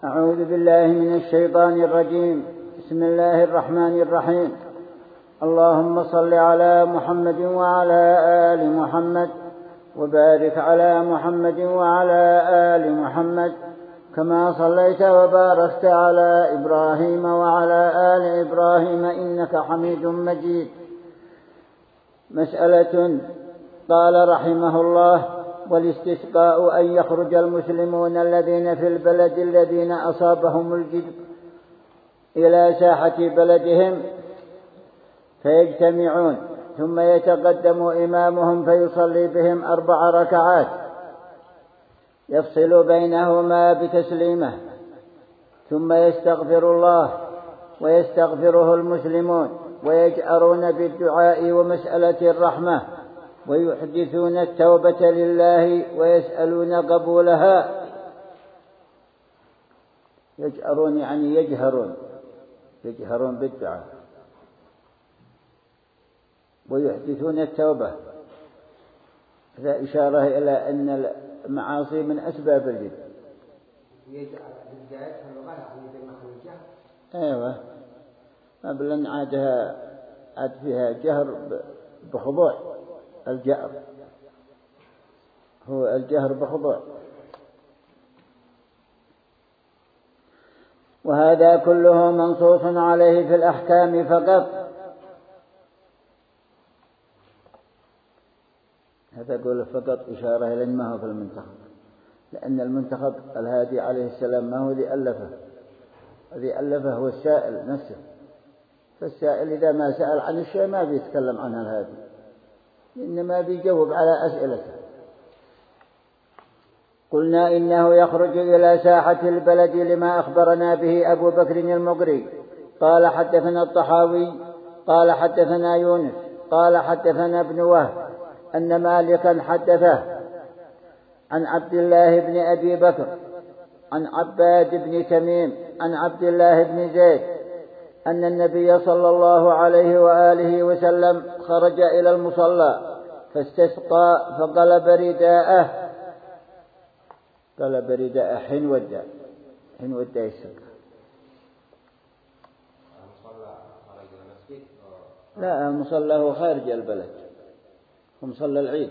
أعوذ بالله من الشيطان الرجيم. بسم الله الرحمن الرحيم. اللهم صل على محمد وعلى آل محمد وبارك على محمد وعلى آل محمد كما صليت وباركت على إبراهيم وعلى آل إبراهيم إنك حميد مجيد. مسألة. قال رحمه الله: والاستسقاء أن يخرج المسلمون الذين في البلد الذين أصابهم الجدب إلى ساحة بلدهم فيجتمعون، ثم يتقدم إمامهم فيصلي بهم 4 ركعات يفصل بينهما بتسليمه، ثم يستغفر الله ويستغفره المسلمون، ويجأرون بالدعاء ومسألة الرحمة، ويحدثون التوبة لله ويسألون قبولها. يجأرون يعني يجهرون بالدعاء، ويحدثون التوبة. هذا إشارة إلى أن المعاصي من أسباب الجد. أيوة، قبل عاد فيها جهر بخضوع. الجهر هو الجهر بخضوع. وهذا كله منصوص عليه في الأحكام فقط. هذا قول فقط إشارة إلى ما هو في المنتخب، لأن المنتخب الهادي عليه السلام ما هو ذي ألفه. الذي ألفه هو السائل نفسه، فالسائل إذا ما سأل عن الشيء ما بيتكلم عنها الهادي، إنما بيجاوب على أسئلته. قلنا إنه يخرج إلى ساحة البلد لما أخبرنا به أبو بكر المقري قال حدثنا الطحاوي قال حدثنا يونس قال حدثنا ابن وهب أن مالكا حدثه عن عبد الله بن أبي بكر عن عباد بن تميم عن عبد الله بن زيد أن النبي صلى الله عليه وآله وسلم خرج إلى المصلى فاستسقى فقلب رداءه. قلب رداءه حين ودى السقى. لا، المصلى هو خارج البلد، ومصلى العيد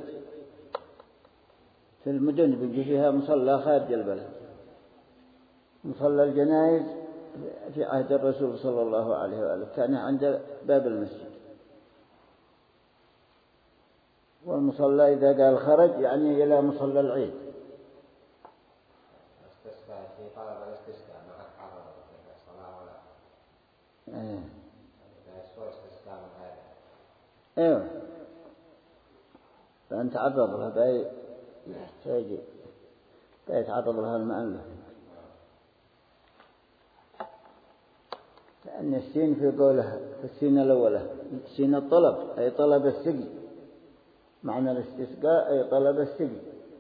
في المدن بيجي فيها مصلى خارج البلد. مصلى الجنائز في عهد الرسول صلى الله عليه وآله كان عند باب المسجد، والمصلى إذا قال خرج يعني إلى مصلى العيد. ايوه، فأنت تعرض لها باي يحتاج يتعرض لها المؤلف، لأن السين في قوله في السين الأولى سين الطلب أي طلب السقي، معنى الاستسقاء أي طلب السقي.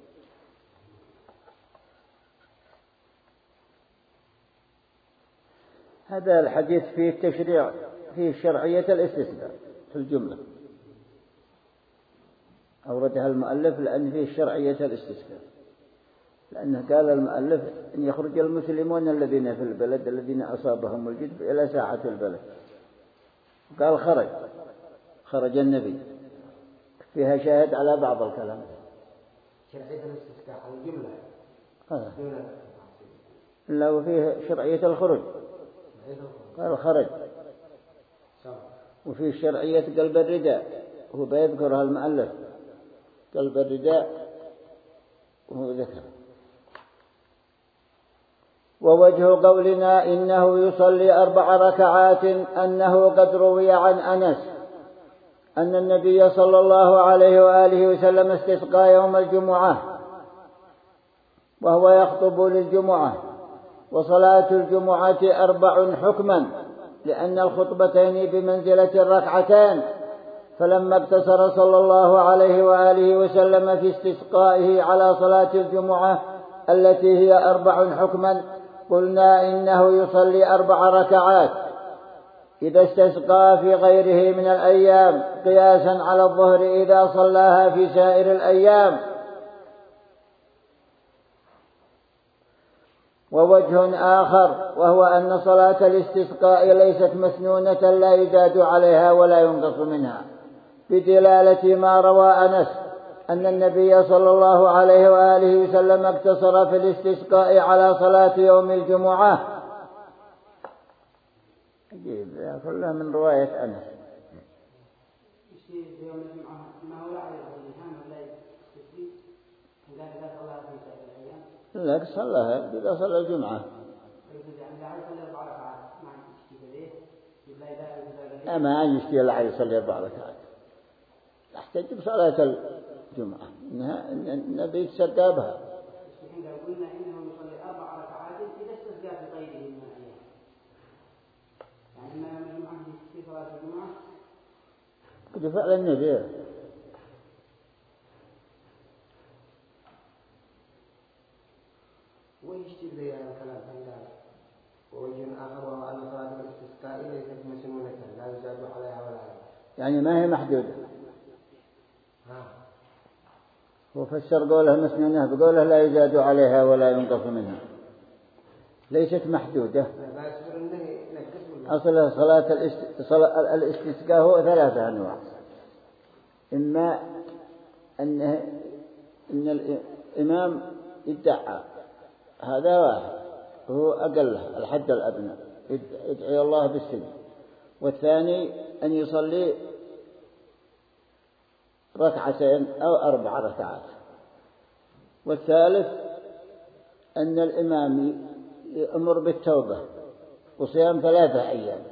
هذا الحديث فيه التشريع، فيه شرعية الاستسقاء في الجملة، أوردها المؤلف لأن فيه شرعية الاستسقاء، لأنه قال المؤلف أن يخرج المسلمون الذين في البلد الذين أصابهم الجدب إلى ساحة البلد. قال خرج النبي، فيها شاهد على بعض الكلام. شرعية الاستسقاء الجملة لا، وفيه شرعية الخروج. قال خرج، وفيه شرعية قلب الرداء، هو بيذكرها المؤلف قلب الرداء وهو ذكر. ووجه قولنا إنه يصلي 4 ركعات أنه قد روي عن أنس أن النبي صلى الله عليه وآله وسلم استسقى يوم الجمعة وهو يخطب للجمعة، وصلاة الجمعة 4 حكما، لأن الخطبتين بمنزلة الركعتان. فلما اقتصر صلى الله عليه وآله وسلم في استسقائه على صلاة الجمعة التي هي 4 حكما قلنا إنه يصلي 4 ركعات إذا استسقى في غيره من الأيام، قياسا على الظهر إذا صلاها في سائر الأيام. ووجه آخر وهو أن صلاة الاستسقاء ليست مسنونة لا يزاد عليها ولا ينقص منها، بدلالة ما روى أنس أن النبي صلى الله عليه وآله وسلم اقتصر في الاستسقاء على صلاة يوم الجمعة. كلها من رواية أنس. لا صلى إذا صلى الجمعة ما يشتي الله يصلي 4 ركعات، يحتاج بصلاة الجمعة إنها النبي تسقى بها. قلنا إنه يصلي 4 ركعات إذا استسقى في غيره من الأيام، يعني ما يوم الجمعة في صلاة الجمعة قد فعل النبي. ويشتي بها الكلام عندنا. ووجه آخر وهو أن صلاة الاستسقاء ليست مسنونة لا يزاد عليها ولا عليها، يعني ما هي محدودة. وفسر قوله مسنونة بقوله لا يزاد عليها ولا ينقص منها، ليست محدودة. أصل صلاة الاستسقاء هو 3 أنواع، إما أن الإمام يدعى هذا واحد هو أقله الحد الأدنى يدعي الله بالسجود، والثاني أن يصلي 2 أو 4 ركعات، والثالث أن الإمام يأمر بالتوبة وصيام 3 أيام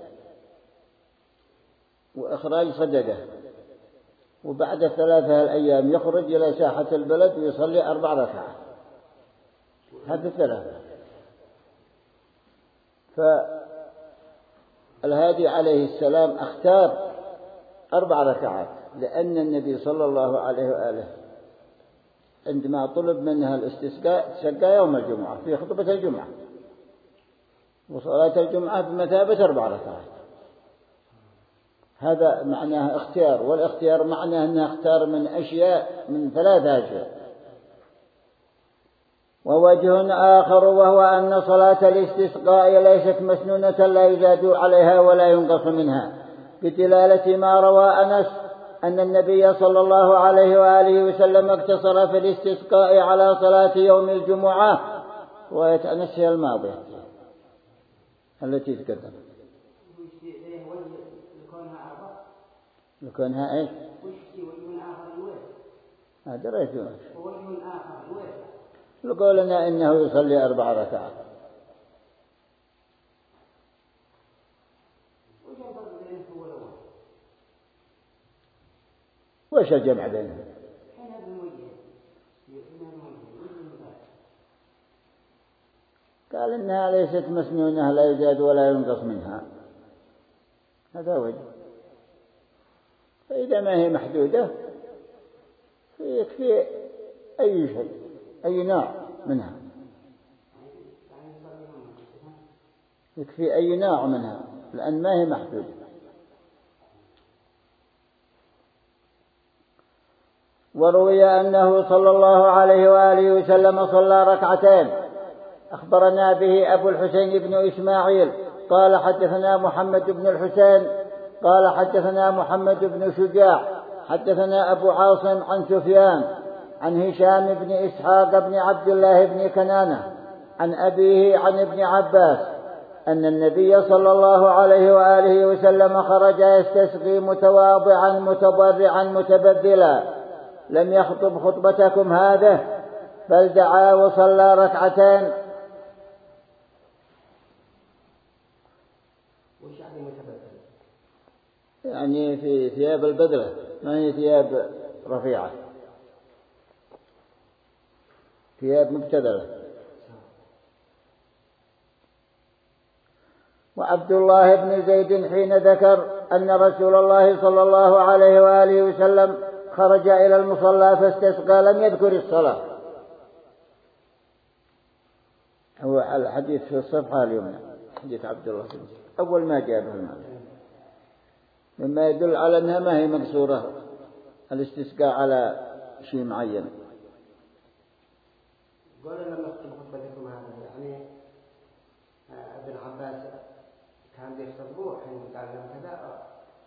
وإخراج صدقة، وبعد 3 الأيام يخرج إلى ساحة البلد ويصلي 4 ركعات. هذه 3. فالهادي عليه السلام اختار 4 ركعات لأن النبي صلى الله عليه وآله عندما طلب منها الاستسقاء تسقى يوم الجمعة في خطبة الجمعة، وصلاة الجمعة بمثابة 4 ركعات. هذا معناه اختيار، والاختيار معناه أنه اختار من أشياء من 3 أشياء. ووجه آخر وهو أن صلاة الاستسقاء ليست مسنونة لا يزاد عليها ولا ينقص منها، بدلالة ما روى أنس أن النبي صلى الله عليه وآله وسلم اقتصر في الاستسقاء على صلاة يوم الجمعة. رواية أنس هي الماضية التي تقدم. لكونها إيش؟ دريتون. لقولنا إنه يصلي 4 ركعات. وش الجمع بينهم؟ قال إنها ليست مسنونة لا يزاد ولا ينقص منها، هذا وجه. فإذا ما هي محدودة يكفي أي شيء أي نوع منها، يكفي أي نوع منها لأن ما هي محدودة. وروي أنه صلى الله عليه وآله وسلم صلى 2 ركعتين. أخبرنا به أبو الحسين بن إسماعيل قال حدثنا محمد بن الحسين قال حدثنا محمد بن شجاع حدثنا أبو عاصم عن سفيان عن هشام بن إسحاق بن عبد الله بن كنانة عن أبيه عن ابن عباس أن النبي صلى الله عليه وآله وسلم خرج يستسقي متواضعا متضرعا متبذلا، لم يخطب خطبتكم هذه بل دعا وصلى 2 ركعتين. يعني في ثياب البدلة ما هي ثياب رفيعة، ثياب مبتذلة. وعبد الله بن زيد حين ذكر أن رسول الله صلى الله عليه وآله وسلم خرج إلى المصلى فاستسقى لم يذكر الصلاة. هو الحديث في الصفحة اليمنى حديث عبد الله بن زيد أول ما جاء به مما يدل على أنها ما هي مقصورة الاستسقاء على شيء معين. قال لما أختم خطبتكم هذا يعني وتعلم كذا.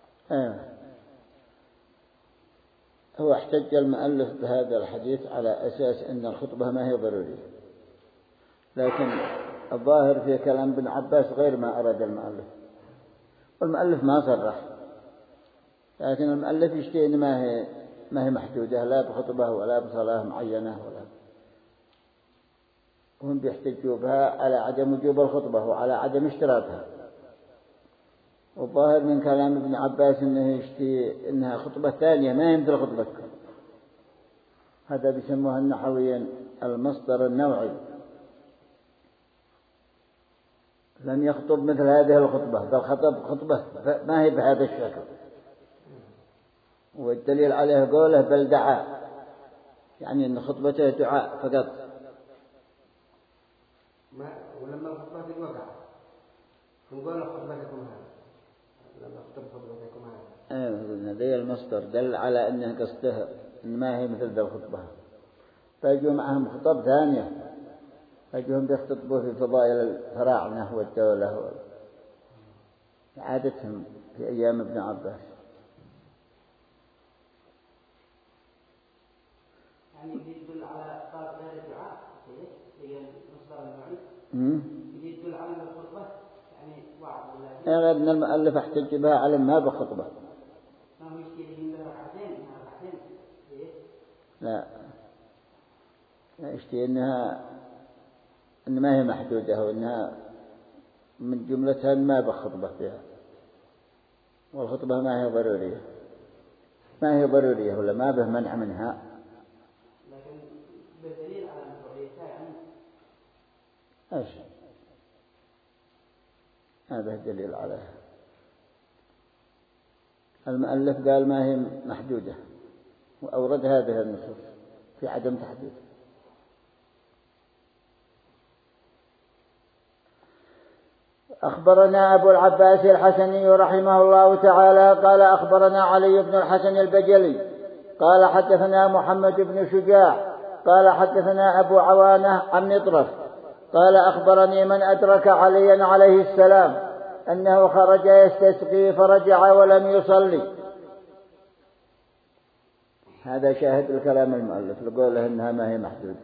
هو احتج المؤلف بهذا الحديث على أساس أن الخطبة ما هي ضرورية، لكن الظاهر في كلام ابن عباس غير ما أراد المؤلف، والمؤلف ما صرح، لكن المؤلف يشتي أن ما هي محدودة لا بخطبة ولا بصلاة معينة ولا، هم بيحتجوا بها على عدم وجوب الخطبة وعلى عدم اشتراطها. والظاهر من كلام ابن عباس أنه يشتي أنها خطبة ثانية ما هي مثل خطبتكم. هذا بيسموها النحويين المصدر النوعي، لم يخطب مثل هذه الخطبة، بل خطب خطبة ما هي بهذا الشكل. والدليل عليه قوله بل دعا، يعني أن خطبته دعاء فقط. ولما الخطبة تتوقع نقول خطبتكم هذا، لما خطب خطبتكم هذا. هذا المصدر دل على أنه قصده إن ما هي مثل ذا الخطبة. فيجوا معهم خطب ثانية، فيجوهم بيخطبوا في فضائل الفراعنة والدولة عادتهم في أيام ابن عباس. يعني يدل على طاقة غير الدعاء هي المصدر النوعي. يدل على الخطبة يعني وعظ ولا غير أن المؤلف احتج بها على ما بخطبة. ما هو يشتري من ركعتين لا يشتري إن ما هي محدودة، وإنها من جملتها ما بخطبة فيها، والخطبة ما هي ضرورية، ما هي ضرورية ولا ما به منع منها. لكن بدليل على مشروعيتها يعني ايش هذا الدليل عليها؟ المؤلف قال ما هي محدودة، وأورد هذه النصوص في عدم تحديد. أخبرنا أبو العباس الحسني رحمه الله تعالى قال أخبرنا علي بن الحسن البجلي قال حدثنا محمد بن شجاع قال حدثنا أبو عوانة عن مطرف قال أخبرني من أدرك عليا عليه السلام أنه خرج يستسقي فرجع ولم يصلي. هذا شاهد الكلام المؤلف لقوله إنها ما هي محدودة.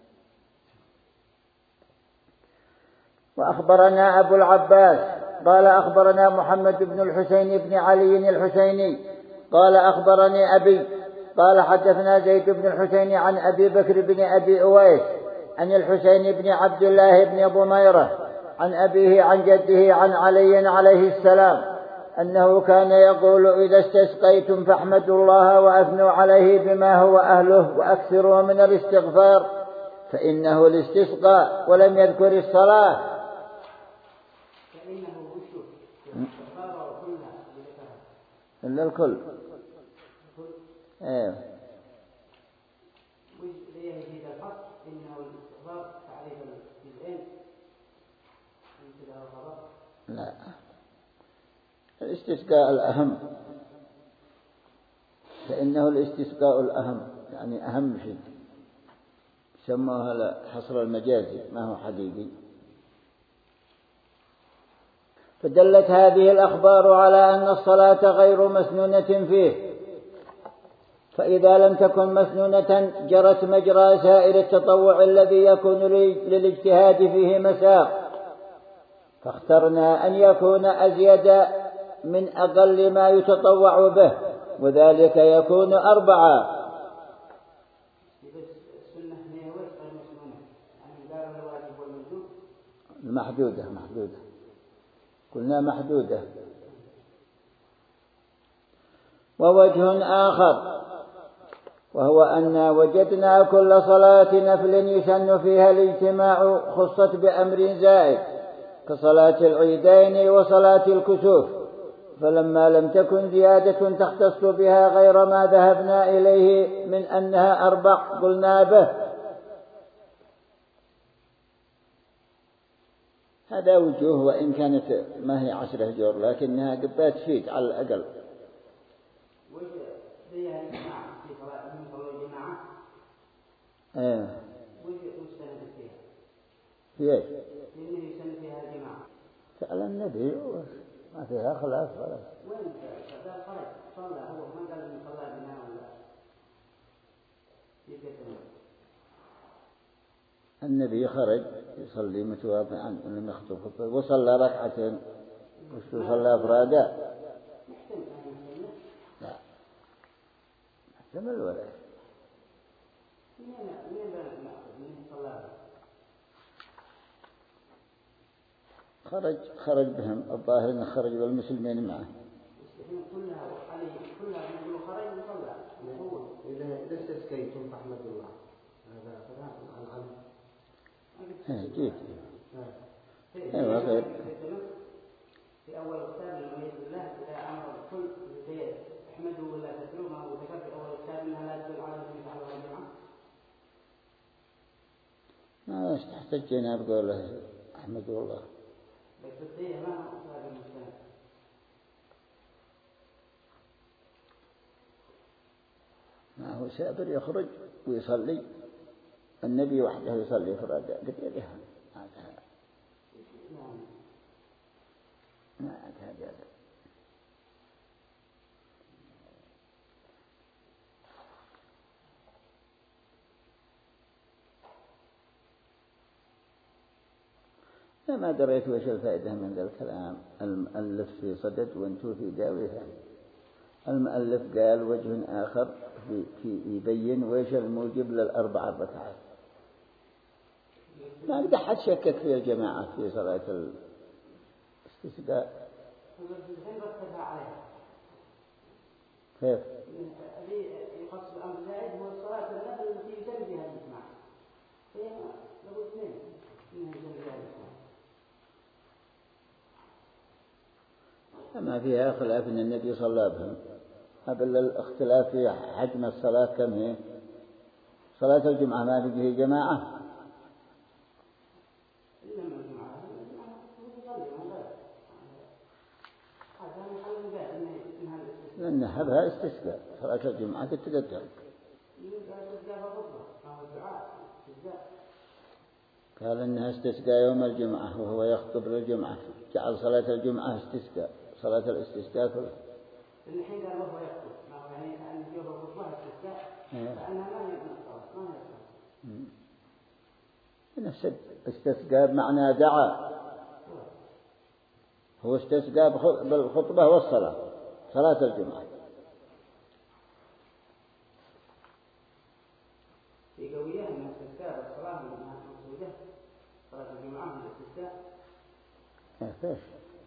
وأخبرنا أبو العباس قال أخبرنا محمد بن الحسين بن علي الحسيني قال أخبرني أبي قال حدثنا زيد بن الحسين عن أبي بكر بن أبي أويس عن الحسين بن عبد الله بن ضميرة عن أبيه عن جده عن علي عليه السلام أنه كان يقول إذا استسقيتم فاحمدوا الله وأثنوا عليه بما هو أهله وأكثروا من الاستغفار فإنه الاستسقاء ولم يذكر الصلاة. إلا الكل. إيه. لا الاستسقاء الأهم، فإنه الاستسقاء الأهم يعني أهم شيء، سموها حصر المجازي ما هو حقيقي. فدلت هذه الأخبار على أن الصلاة غير مسنونة فيه، فإذا لم تكن مسنونة جرت مجرى سائر التطوع الذي يكون للاجتهاد فيه مساق، فاخترنا أن يكون أزيد من أقل ما يتطوع به، وذلك يكون 4. محدودة قلنا محدودة. ووجه آخر وهو أن وجدنا كل صلاة نفل يسن فيها الاجتماع خصت بأمر زائد كصلاة العيدين وصلاة الكسوف، فلما لم تكن زيادة تختص بها غير ما ذهبنا إليه من أنها 4 قلنا به. هذا وجوه، وإن كانت ما هي 10 جور لكنها قد تفيد على الأقل. فيها الجماعة في صلاة الجماعة. وجه مستند فيها. في إيش؟ النبي سن فيها الجماعة. سأل النبي ما فيها خلاف خلاص. وين قال خرج صلى هو ما قال إنه صلى بنا ولا يكتب. النبي خرج يصلي متواضعا لم يخطب خطبة وصلى ركعتين وصلى أفرادا. لا محتمل ولا خرج بهم الظاهر أنه خرج والمسلمين معه. كلها نقول خرج وصلى. إذا استسقيتم فاحمد الله. هذا كلام عن جيد. أيوة غير. في أول كتاب المؤيد بالله إذا أمر الكل بخير احمدوا ولا تكلوا ما هو ذكر في أول كتاب إنها لا تدل على الجمعة ولا الجمعة. ما احتجنا بقوله أحمد الله. بس بالتالي ما هو أصاب المجتمع. ما هو سابر يخرج ويصلي النبي وحده يصلي فرادا قدرها هذا ما هذا ما دريت وش الفائدة من ذا الكلام. المؤلف في صدد وانتو في داويها. المؤلف قال وجه آخر في يبين وش الموجب للأربع ركعات. ما قد حد شكك في الجماعة في صلاة الاستسقاء. كيف؟ يخص الأمر زائد هو الصلاة التي يتم بها الإجماع. فهي له اثنين إنه يتم بها الإجماع. ما فيها خلاف أن النبي صلى بهم. قبل الاختلاف في حجم الصلاة كم هي؟ صلاة الجمعة ما فيه جماعة. لأن هذا استسقاء. صلاة الجمعة تتقدم. قال إنها استسقاء يوم الجمعة وهو يخطب للجمعة جعل صلاة الجمعة استسقاء. صلاة الاستسقاء كلها. الحين قال وهو يخطب ما هو يعني أن يوم الخطبة استسقاء فأنها ما هي ما هي نفس استسقاء بمعنى دعا. هو استسقاء بالخطبة والصلاة. صلاة الجمعة. في قوية من الاستسقاء والصلاة من مقصودة. صلاة الجمعة من الاستسقاء. فيش.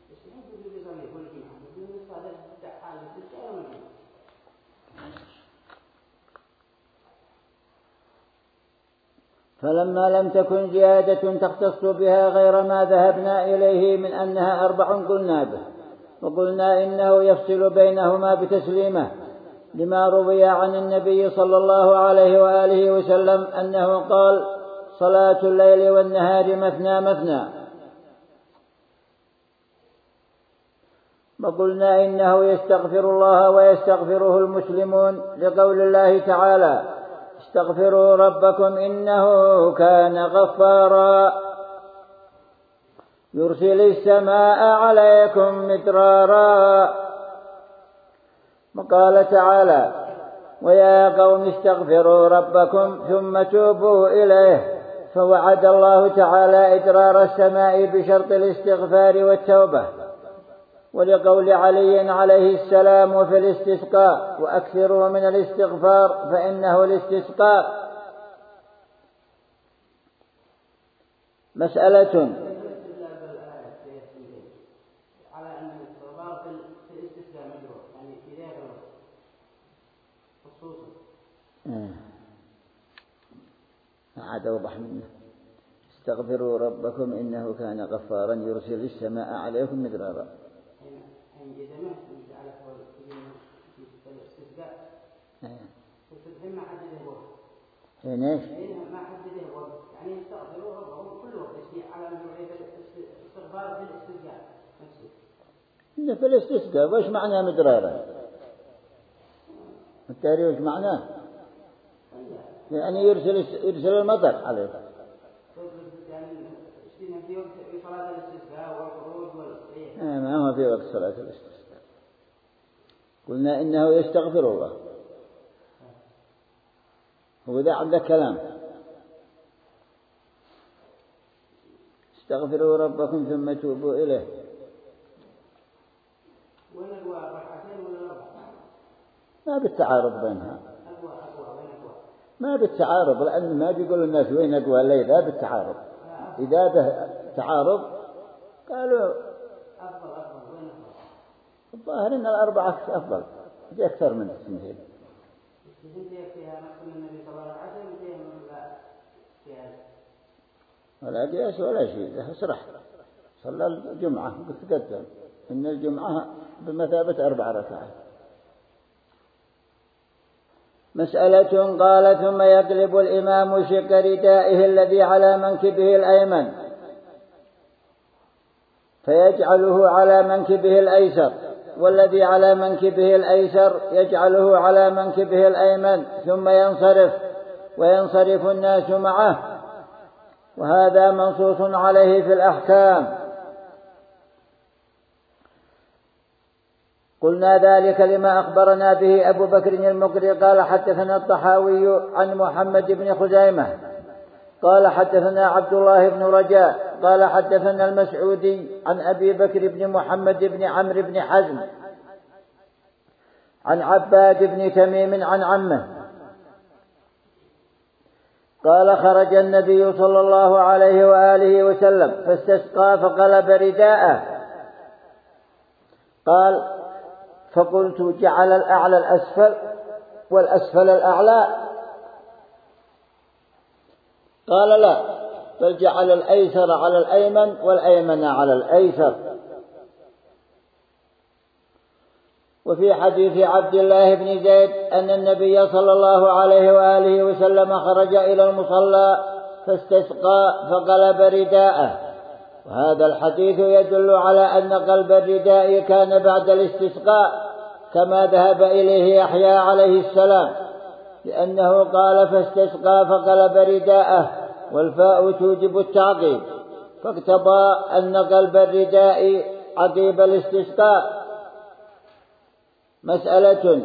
فلما لم تكن زيادة تختص بها غير ما ذهبنا إليه من أنها 4 قلنا به وقلنا إنه يفصل بينهما بتسليمه لما روي عن النبي صلى الله عليه وآله وسلم أنه قال صلاة الليل والنهار مثنى مثنى. وقلنا إنه يستغفر الله ويستغفره المسلمون لقول الله تعالى استغفروا ربكم إنه كان غفارا يرسل السماء عليكم مدرارا. وقال تعالى ويا قوم استغفروا ربكم ثم توبوا إليه. فوعد الله تعالى إدرار السماء بشرط الاستغفار والتوبة. ولقول علي عليه السلام وفي الاستسقاء وأكثروا من الاستغفار فإنه الاستسقاء مسألة. على أن الاستغفار في الاستسقاء مجروح يعني في ذاك الوقت خصوصا. عاد أوضح منه استغفروا ربكم إنه كان غفارا يرسل السماء عليكم مدرارا. إذا ما على في الاستسقاء ما حدده وقت. ليش؟ ما حدده وقت يعني يستغفروا ربهم كل وقت على الاستغفار في الاستسقاء إن في الاستسقاء وش معنى مدرارا؟ التاريخ وش معناه؟ يعني يرسل المطر عليك. يعني في صلاة الاستسقاء والخروج ما هو في وقت صلاة الاستسقاء؟ قلنا إنه يستغفر الله. وإذا عندك كلام استغفروا ربكم ثم توبوا إليه. ما بالتعارض بينها، ما بالتعارض، لأن ما بيقول الناس وين أقوى الليل، لا بالتعارض. إذا به تعارض قالوا الظاهر إن الأربعة أفضل، دي أكثر من السنتين. ولا قياس ولا شيء، ده صرح صلى الجمعة تقدم إن الجمعة بمثابة 4 ركعات. مسألة. قال ثم يقلب الإمام شق ردائه الذي على منكبه الأيمن فيجعله على منكبه الأيسر، والذي على منكبه الأيسر يجعله على منكبه الأيمن، ثم ينصرف وينصرف الناس معه، وهذا منصوص عليه في الأحكام. قلنا ذلك لما أخبرنا به أبو بكر المقري قال حدثنا الطحاوي عن محمد بن خزيمة قال حدثنا عبد الله بن رجاء قال حدثنا المسعودي عن أبي بكر بن محمد بن عمرو بن حزم عن عباد بن تميم عن عمه قال خرج النبي صلى الله عليه وآله وسلم فاستسقى فقلب رداءه. قال فقلت جعل الأعلى الأسفل والأسفل الأعلى؟ قال لا، بل جعل الأيسر على الأيمن والأيمن على الأيسر. وفي حديث عبد الله بن زيد أن النبي صلى الله عليه وآله وسلم خرج إلى المصلى فاستسقى فقلب رداءه، وهذا الحديث يدل على أن قلب الرداء كان بعد الاستسقاء كما ذهب إليه يحيى عليه السلام، لأنه قال فاستسقى فقلب رداءه والفاء توجب التعقيب، فاقتضى أن قلب الرداء عقيب الاستسقاء. مسألة.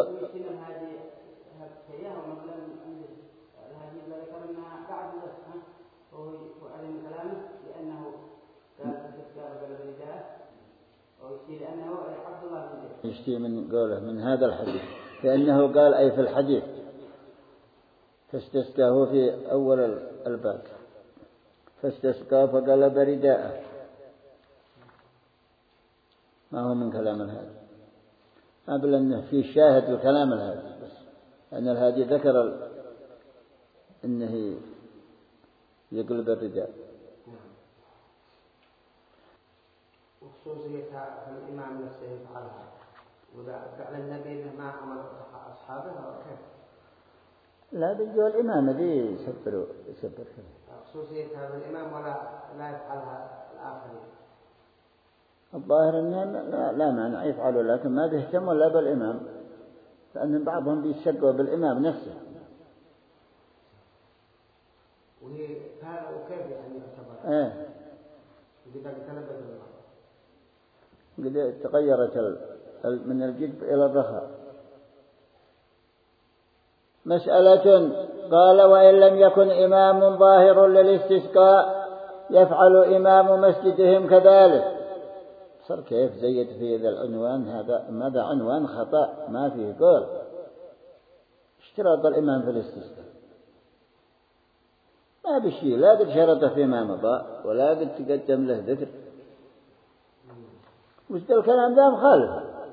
يشتي من قوله من هذا الحديث، لأنه قال أي في الحديث فاستسقاه في أول الباب فاستسقى فقلب رداءه، ما هو من كلام الهادي، قبل أنه في شاهد الكلام الهادي، بس أن الهادي ذكر أنه يقلب الرداء. وخصوصيتها الإمام نفسه يفعلها، وإذا فعل النبي ما أمر أصحابه كيف؟ لا بيجوا الإمام ذي يسبر خصوصيتها بالإمام ولا يفعلها الآخرين. الظاهر أنه لا مانع يفعلوا، لكن ما بيهتموا لا بالإمام، لأن بعضهم بيشقوا بالإمام نفسه. وكيف يعني يعتبر؟ إذا اقتلبت الله قد تغيرت من الجد إلى الرخاء. مسألة. قال وإن لم يكن إمام ظاهر للاستسقاء يفعل إمام مسجدهم كذلك. صار كيف زيد في ذا العنوان هذا؟ ماذا عنوان خطأ ما فيه قول. اشتراط الإمام في الاستسقاء ما بشيء، لا قد شرطه فيما مضى ولا قد تقدم له ذكر، وش الكلام ذا مخالف.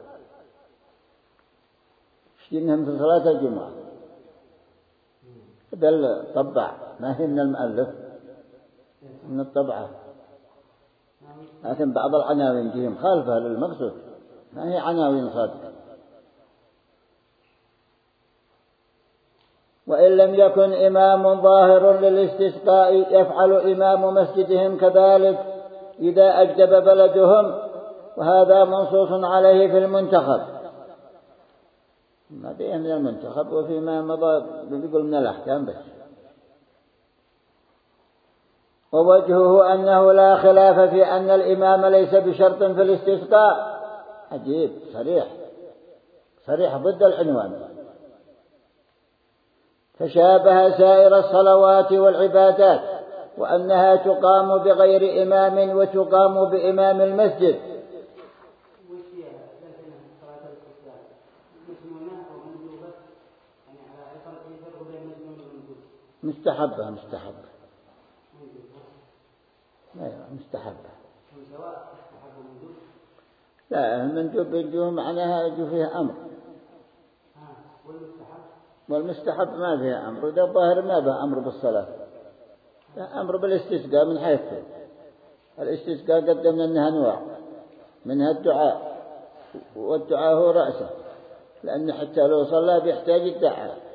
اشتينهم في صلاة الجمعة هذا الطبع، ما هي من المؤلف، من الطبعة، لكن بعض العناوين جيه مخالفة للمقصود، ما هي عناوين صادقة. وإن لم يكن إمام ظاهر للاستسقاء يفعل إمام مسجدهم كذلك إذا أجدب بلدهم، وهذا منصوص عليه في المنتخب. ما فيه من المنتخب وفيما مضى بيقول من الأحكام بس. ووجهه أنه لا خلاف في أن الإمام ليس بشرط في الاستسقاء. عجيب، صريح ضد العنوان. فشابه سائر الصلوات والعبادات، وأنها تقام بغير إمام وتقام بإمام المسجد. مستحبة لا، المندوب يجوه معناها يجوه فيها أمر، والمستحب ما فيها أمر، وده الظاهر ما به أمر بالصلاة، أمر بالاستسقاء. من حيث الاستسقاء قدمنا أنها أنواع، منها الدعاء، والدعاء هو رأسه، لأن حتى لو صلى بيحتاج الدعاء.